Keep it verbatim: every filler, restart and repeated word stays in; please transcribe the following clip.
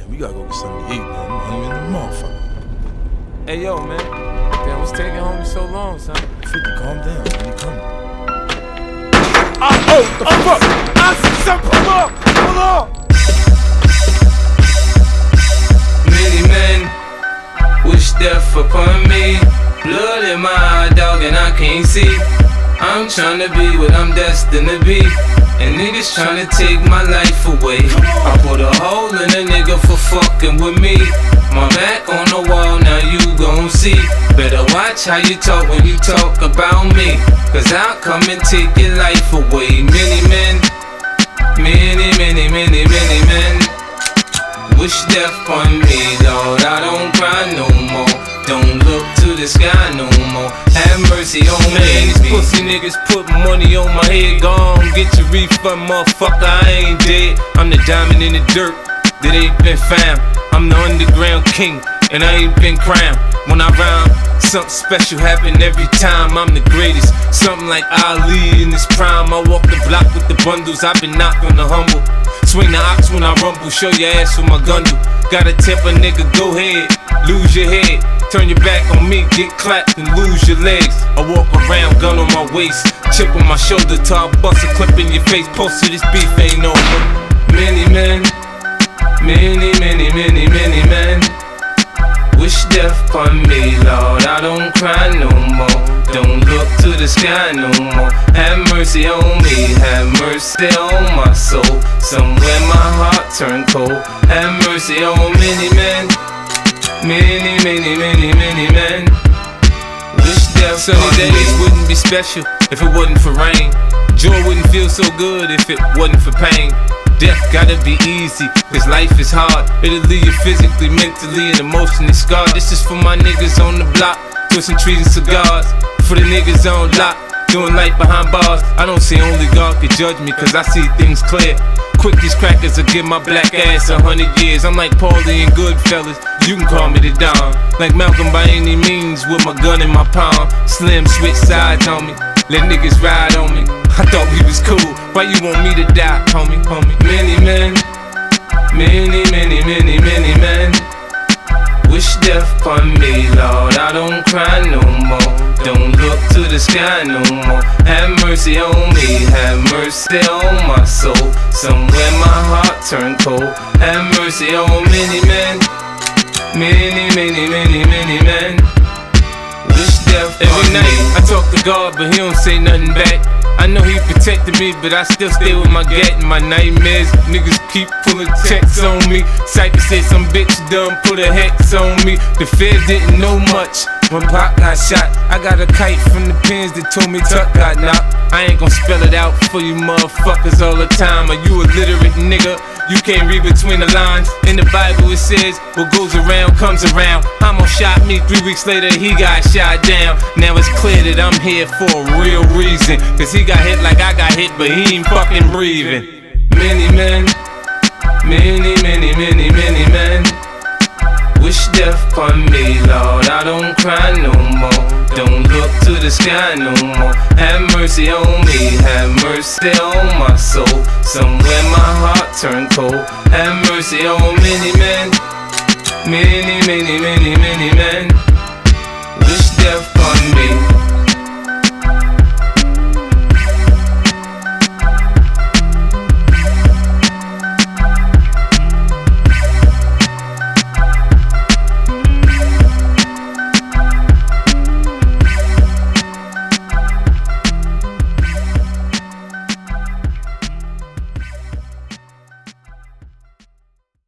Damn, we gotta go get something to eat, man. I'm hungry in the motherfucker. Hey, yo, man. Damn, what's taking homie so long, son? fifty, calm down, man. He coming. Oh, oh, the oh, fuck! I see something. Pull up! Pull up! Many men wish death upon me. Blood in my eye, dog, and I can't see. I'm tryna be what I'm destined to be, and niggas tryna take my life away. I put a hole in a nigga for fucking with me. My back on the wall, now you gon' see. Better watch how you talk when you talk about me, cause I'll come and take your life away. Many men, many, many, many, many men wish death on me, Lord. I don't cry no more. Don't look to the sky no more. Have mercy on me. Man, these pussy niggas put money on my head. Gone, get your refund, motherfucker. I ain't dead. I'm the diamond in the dirt that ain't been found. I'm the underground king, and I ain't been crowned. When I rhyme, something special happen every time. I'm the greatest, something like Ali in his prime. I walk the block with the bundles. I've been knocked on the humble. Swing the ox when I rumble. Show your ass with my gun do. Gotta tip a nigga, go ahead, lose your head. Turn your back on me, get clapped and lose your legs. I walk around, gun on my waist, chip on my shoulder, till I bust a clip in your face. Post to this beef ain't over. Many men, many, many, many, many men wish death upon me, Lord. I don't cry no more. Don't look to the sky no more. Have mercy on me, have mercy on my soul. Somewhere my heart turned cold. Have mercy on many men, many, many, many, many men wish death. Sunny days wouldn't be special if it wasn't for rain. Joy wouldn't feel so good if it wasn't for pain. Death gotta be easy, cause life is hard. It'll leave you physically, mentally, and emotionally scarred. This is for my niggas on the block, twisting trees and cigars. For the niggas on lock, doing life behind bars. I don't say only God can judge me, cause I see things clear. Quick, these crackers will give my black ass a hundred years. I'm like Paulie and Goodfellas, you can call me the Don. Like Malcolm by any means, with my gun in my palm. Slim switch sides on me, let niggas ride on me. I thought we was cool, why you want me to die, homie, homie? Many men, many, many, many, many men wish death upon me, Lord. I don't cry no more. Don't look to the sky no more. Have mercy on me, have mercy on my soul. Somewhere my heart turned cold. Have mercy on many men, many, many, many, many men wish death upon me. Every night I talk to God, but he don't say nothing back. I know he protected me, but I still stay with my gat and my nightmares. Niggas keep pulling checks on me. Cypher said some bitch done put a hex on me. The feds didn't know much when Pac got shot. I got a kite from the pins that told me Tuck got knocked. I ain't gon' spell it out for you motherfuckers all the time. Are you illiterate nigga? You can't read between the lines. In the Bible it says, what goes around comes around. Hamo shot me, three weeks later he got shot down. Now it's clear that I'm here for a real reason, cause he got hit like I got hit, but he ain't fucking breathing. Many men, many, many, many, many men wish death upon me, Lord. I don't cry no more. Don't look to the sky no more. Have mercy on me, have mercy on my soul. Somewhere my heart turned cold. Have mercy on many men, many, many, many, many men wish death upon me.